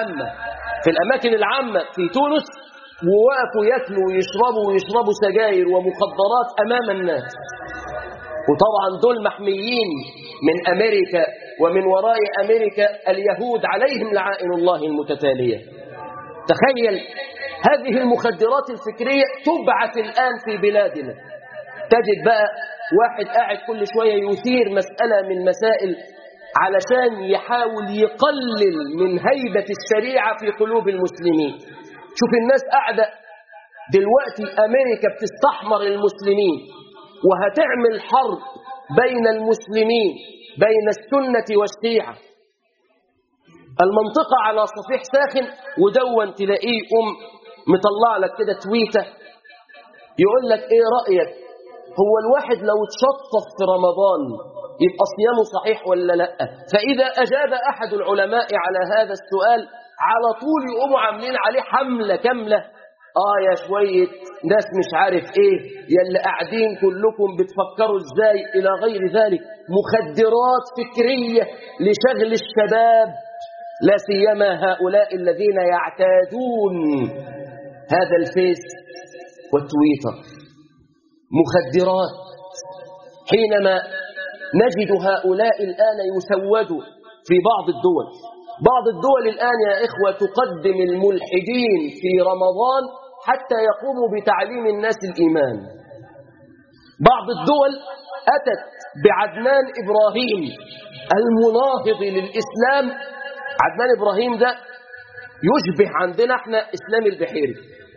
العامة في تونس، ووقفوا ياكلوا ويشربوا سجاير ومخدرات امام الناس. وطبعا دول محميين من أمريكا، ومن وراء أمريكا اليهود عليهم لعائن الله المتتالية. تخيل هذه المخدرات الفكرية تبعث الآن في بلادنا. تجد بقى واحد قاعد كل شوية يثير مسألة من مسائل علشان يحاول يقلل من هيبة الشريعة في قلوب المسلمين. شوف الناس قاعدة دلوقتي، أمريكا بتستحمر المسلمين وهتعمل حرب بين المسلمين، بين السنة والشيعة. المنطقة على صفيح ساخن، ودون تلاقيه مطلع لك كده تويته يقول لك ايه رأيك، هو الواحد لو اتشطف في رمضان يبقى صيامه صحيح ولا لا؟ فإذا أجاب أحد العلماء على هذا السؤال على طول يقوموا عاملين عليه حملة كاملة. يا شوية ناس مش عارف ايه، يلي قاعدين كلكم بتفكروا ازاي، الى غير ذلك. مخدرات فكرية لشغل الشباب، لا سيما هؤلاء الذين يعتادون هذا الفيس والتويتر. مخدرات. حينما نجد هؤلاء الآن يسودوا في بعض الدول بعض الدول الآن يا إخوة تقدم الملحدين في رمضان حتى يقوموا بتعليم الناس الإيمان. بعض الدول أتت بعدنان إبراهيم المناهض للإسلام. عدنان إبراهيم ده يشبه عندنا احنا إسلام البحيري.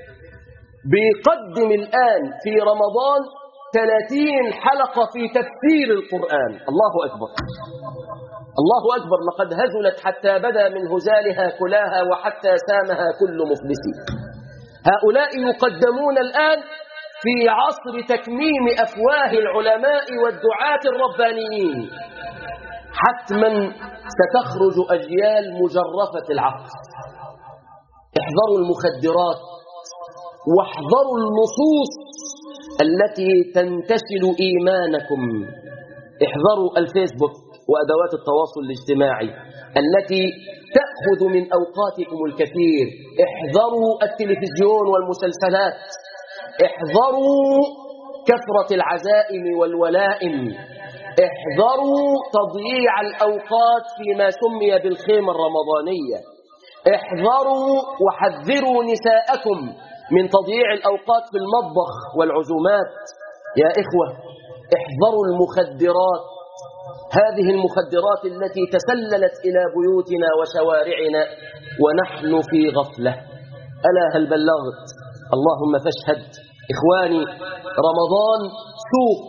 بيقدم الآن في رمضان 30 حلقة في تفسير القرآن. الله أكبر الله أكبر. لقد هزلت حتى بدا من هزالها كلاها وحتى سامها كل مفلس. هؤلاء يقدمون الآن في عصر تكميم أفواه العلماء والدعاة الربانيين. حتما ستخرج أجيال مجرفة العقل. احذروا المخدرات واحذروا النصوص التي تنتشل إيمانكم. احذروا الفيسبوك وأدوات التواصل الاجتماعي التي تأخذ من أوقاتكم الكثير. احذروا التلفزيون والمسلسلات. احذروا كثرة العزائم والولائم. احذروا تضييع الأوقات فيما سمي بالخيمة الرمضانية. احذروا وحذروا نساءكم من تضييع الأوقات في المطبخ والعزومات. يا إخوة احذروا المخدرات، هذه المخدرات التي تسللت إلى بيوتنا وشوارعنا ونحن في غفلة. ألا هل بلغت؟ اللهم فاشهد. إخواني، رمضان سوق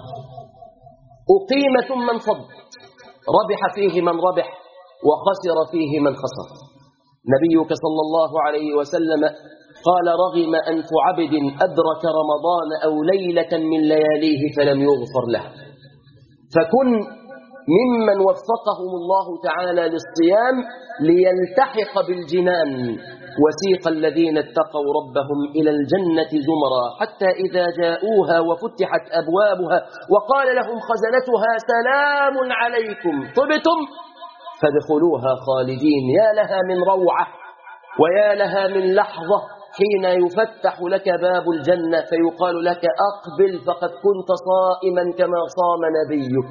أقيم ثم انفض، ربح فيه من ربح وخسر فيه من خسر. نبيك صلى الله عليه وسلم قال: رغم أنف عبد أدرك رمضان أو ليلة من لياليه فلم يغفر له. فكن ممن وفقهم الله تعالى للصيام ليلتحق بالجنان. وسيق الذين اتقوا ربهم إلى الجنة زمرا حتى إذا جاءوها وفتحت أبوابها وقال لهم خزنتها: سلام عليكم طبتم فادخلوها خالدين. يا لها من روعة ويا لها من لحظة حين يفتح لك باب الجنة فيقال لك: أقبل فقد كنت صائما كما صام نبيك.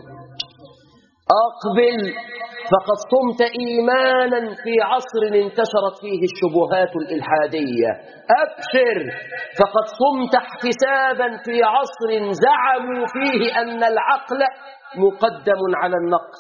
أقبل فقد صمت إيمانا في عصر انتشرت فيه الشبهات الإلحادية. أبشر فقد صمت احتسابا في عصر زعموا فيه أن العقل مقدم على النقل.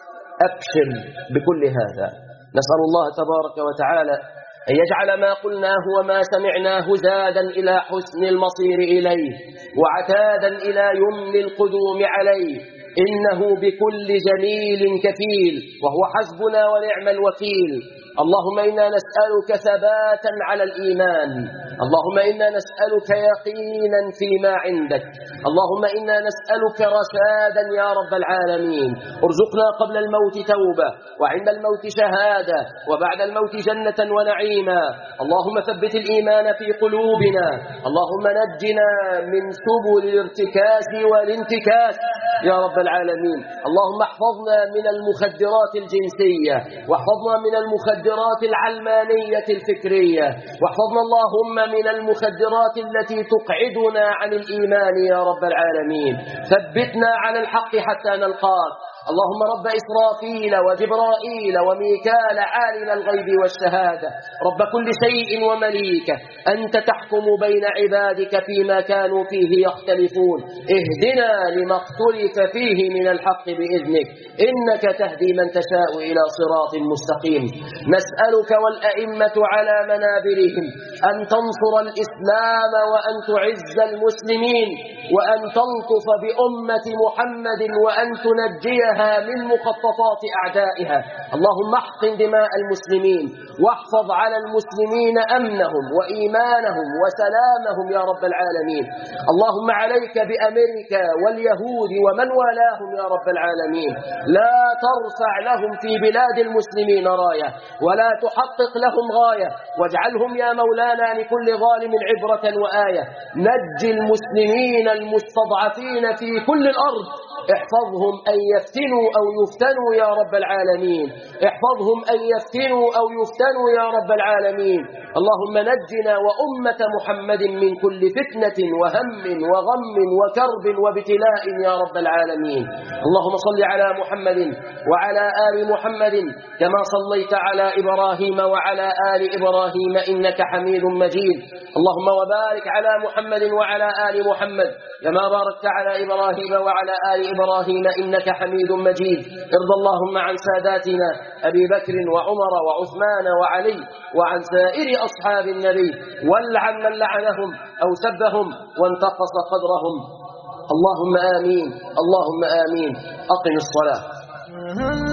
أبشر بكل هذا. نسأل الله تبارك وتعالى أن يجعل ما قلناه وما سمعناه زادا إلى حسن المصير إليه وعتادا إلى يمن القدوم عليه. إنه بكل جميل كفيل وهو حسبنا ونعم الوكيل. اللهم إنا نسألك ثباتا على الإيمان. اللهم إنا نسألك يقينا فيما عندك. اللهم إنا نسألك رشادا يا رب العالمين. ارزقنا قبل الموت توبة وعند الموت شهادة وبعد الموت جنة ونعيما. اللهم ثبت الإيمان في قلوبنا. اللهم نجنا من سبل الارتكاس والانتكاس يا رب العالمين. اللهم احفظنا من المخدرات الجنسية واحفظنا من المخدرات العلمانية الفكرية واحفظنا اللهم من المخدرات التي تقعدنا عن الإيمان يا رب العالمين. ثبتنا على الحق حتى نلقاك. اللهم رب إسرافيل وجبرائيل وميكال عالم الغيب والشهادة رب كل شيء ومليكه، أنت تحكم بين عبادك فيما كانوا فيه يختلفون. اهدنا لما اختلف فيه من الحق بإذنك، إنك تهدي من تشاء إلى صراط مستقيم. نسألك والأئمة على منابرهم أن تنصر الإسلام وأن تعز المسلمين وأن تلطف بأمة محمد وأن تنجيها من مخططات أعدائها. اللهم احقن دماء المسلمين واحفظ على المسلمين أمنهم وإيمانهم وسلامهم يا رب العالمين. اللهم عليك بأمريكا واليهود ومن والاهم يا رب العالمين. لا ترفع لهم في بلاد المسلمين راية ولا تحقق لهم غاية، واجعلهم يا مولانا لكل ظالم عبرة وآية. نج المسلمين المستضعفين في كل الأرض احفظهم أن يفتنوا أو يفتنوا يا رب العالمين، احفظهم أن يفتنوا أو يفتنوا يا رب العالمين. اللهم نجنا وأمة محمد من كل فتنة وهم وغم وكرب وابتلاء يا رب العالمين. اللهم صل على محمد وعلى آل محمد كما صليت على إبراهيم وعلى آل إبراهيم إنك حميد مجيد. اللهم وبارك على محمد وعلى آل محمد كما باركت على إبراهيم وعلى آل إبراهيم إنك حميد مجيد. ارض اللهم عن ساداتنا أبي بكر وعمر وعثمان وعلي وعن سائر أصحاب النبي، والعن من لعنهم أو سبهم وانتقص قدرهم. اللهم آمين، اللهم آمين. أقم الصلاة.